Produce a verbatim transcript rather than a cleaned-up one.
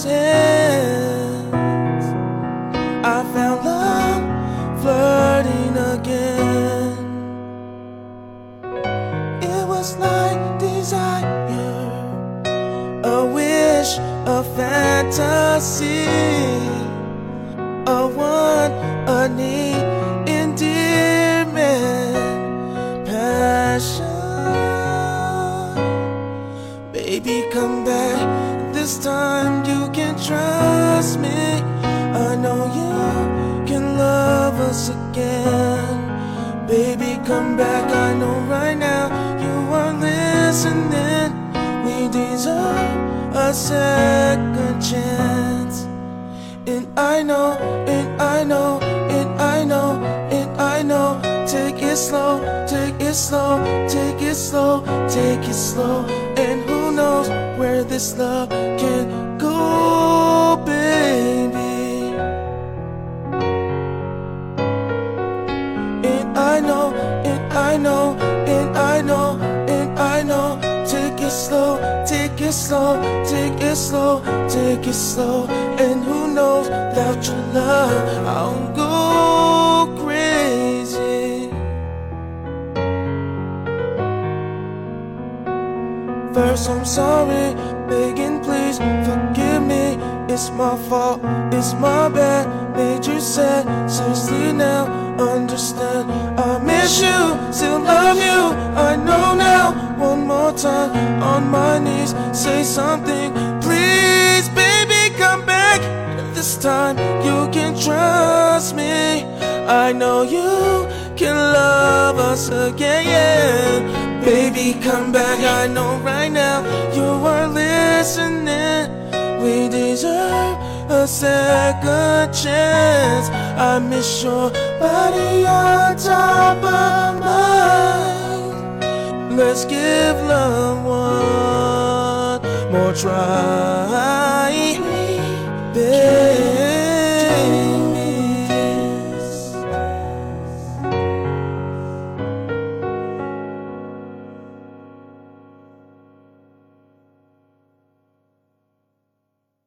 hands. I found love flirting again. It was like desire, a wish, a fantasy, a want, a need, endearment, passion. Baby, come back, this time you can trust me. I know you can love us again. Baby, come back, I know right now you are listening. We deserve a second chance. And I know, and I know, and I know, and I know. Take it slow, take it slow, take it slow, take it slow. And who knows where this love can go, baby. And I know, and I know, and I know, and I know. Take it slow, take it slow, take it slow, take it slow. And who knows, without your love, I'll go crazy. First, I'm sorry, begging, please forgive me. It's my fault, it's my bad, made you sad. Seriously now, understand. I miss you, still love you. I know now. One more time, on my knees, say something, please, baby, come back. This time you can trust me. I know you can love us again. Baby, come back, I know right now you are listening. We deserve a second chance. I miss your body on top of mine. Let's give love one more try.